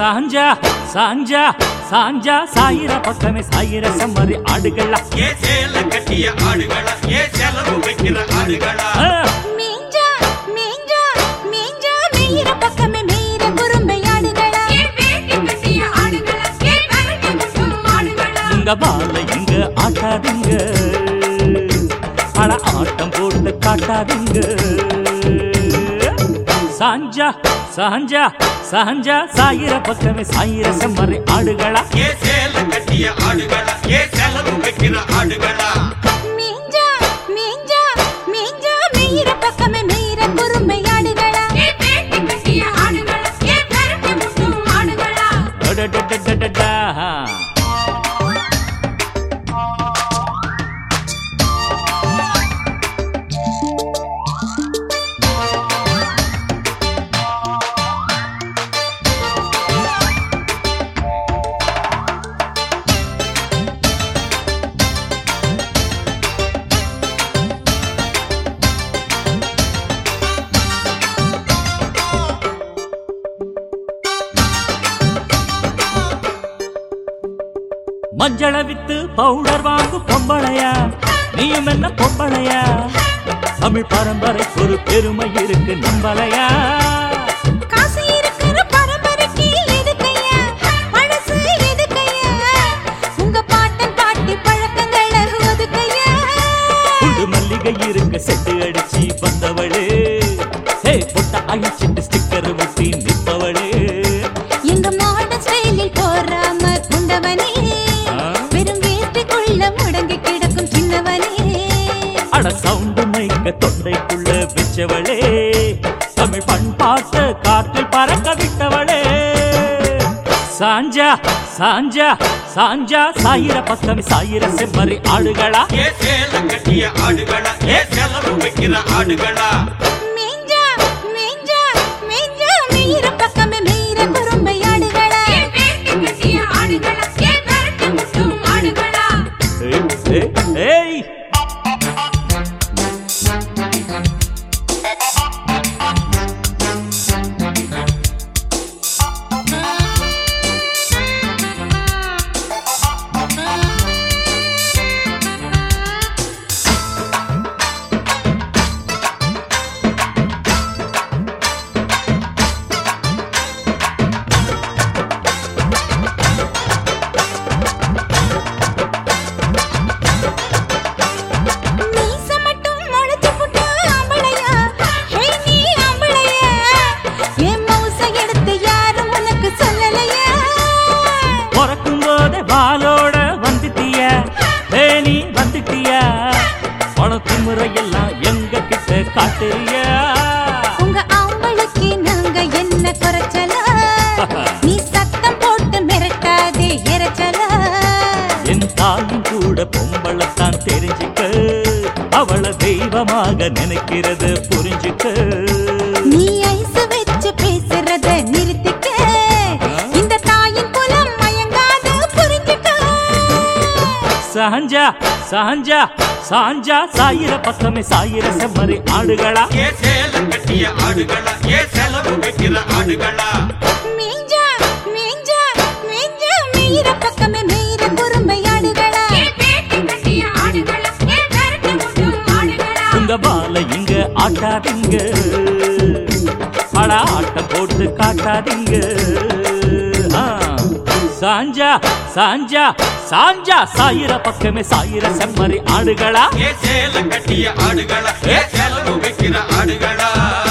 சாஞ்சா சாஞ்சா சாஞ்சா சாயிர பக்கமே சாயிர செம்மறி ஆடுகளா ஏ சேல கட்டிய ஆடுகளா ஏ செலவு வைக்கிற ஆடுகளா மீஞ்சா மீஞ்சா மீஞ்சா மீற பக்கமே மீற குறும்பை ஆடுகளா ஏ வேட்டி கட்டிய ஆடுகளா ஏ கரடி முட்டும் ஆடுகளா உங்க பால இங்க ஆட்டாதீங்க அட ஆட்டம் போட்டு காட்டாதீங்க சாஞ்சா சாஞ்சா சாஞ்சா சாயிர பக்கமே சாயிர செம்மறி ஆடுகளா ஏ சேல கட்டிய ஆடுகளா ஏ செலவு வைக்கிற ஆடுகளா மீஞ்சா மீஞ்சா மீஞ்சா மீற பக்கமே மீற குறும்பை ஆடுகளா ஏ வேட்டி கட்டிய ஆடுகளா ஏ கரடி முட்டும் ஆடுகளா டடடடடடா மஞ்சள வித்து பவுடர் வாங்கு பொம்பளையா நீயும் என்ன பொம்பளையா தமிழ் பரம்பரை ஒரு பெருமை இருக்கு நம்பலையா காசு இருக்கிற பரம்பரைக்கு எதுக்கையா பழசு எதுக்கையா உங்க பாட்டன் பாட்டி பழக்கங்களை ஒதுக்கையா புது மல்லிகை இருக்க செட்டு அடிச்சு வந்தவளே ஹே பொட்ட அழிச்சிட்டு ஸ்டிக்கர் ஒட்டி நிற்பவளே எங்க மாடர்ன் ஸ்டைலில் போறாம குண்டவனே வெறும் வேட்டிக்குள்ள முடங்கி கிடக்கும் சின்னவனே அட சவுண்டு மைக்க தொண்டைக்குள்ள வச்சவளே தமிழ் பண்பாட்டு காற்றில் பறக்க விட்டவளே சாஞ்சா சாஞ்சா சாஞ்சா சாயிர பக்கம் சாயிர செம்மறி ஆடுகளா ஏ சேல கட்டிய ஆடுகளா ஏ செலவு வைக்கிற ஆடுகளா மீஞ்சா மீஞ்சா மீஞ்சா மீற பக்கமே மீற குறும்பை ஆடுகளா ஏ வேட்டி கட்டிய ஆடுகளா ஏ கரடி முட்டும் ஆடுகளா ஏய் பாலோட வந்துட்டியா வேணி வந்துட்டியா பணத்து முறையெல்லாம் எங்க கிட்ட காட்டுறியா உங்க ஆம்பளுக்கு நாங்க என்ன குறைச்சல நீ சத்தம் போட்டு மிரட்டாதே இறைச்சல என் தாயும் கூட பொம்பளைத்தான் தெரிஞ்சுக்க அவளை தெய்வமாக நினைக்கிறது புரிஞ்சுக்க நீ ஐஸ் வச்சு பேசுறத நிறுத்திக்க இந்த தாயின் குலம் மயங்காத புரிஞ்சுக்க சாஞ்சா சாஞ்சா சாஞ்சா சாயிர பக்கமே சாயிர செம்மறி ஆடுகளா ஏ சேல கட்டிய ஆடுகளா ஏ செலவு வைக்கிற ஆடுகளா மீஞ்சா மீஞ்சா மீஞ்சா மீற பக்கமே மீற குறும்பை ஆடுகளா ஏ வேட்டி கட்டிய ஆடுகளா ஏ கரடி முட்டும் ஆடுகளா உங்க பால இங்க ஆட்டாதீங்க பட ஆட்டம் போட்டு காட்டாதீங்க சாஞ்சா சாஞ்சா சாஞ்சா சாயிர பக்கமே சாயிர செம்மறி ஆடுகளா ஏ சேல கட்டிய ஆடுகளா ஏ செலவு வைக்கிற ஆடுகளா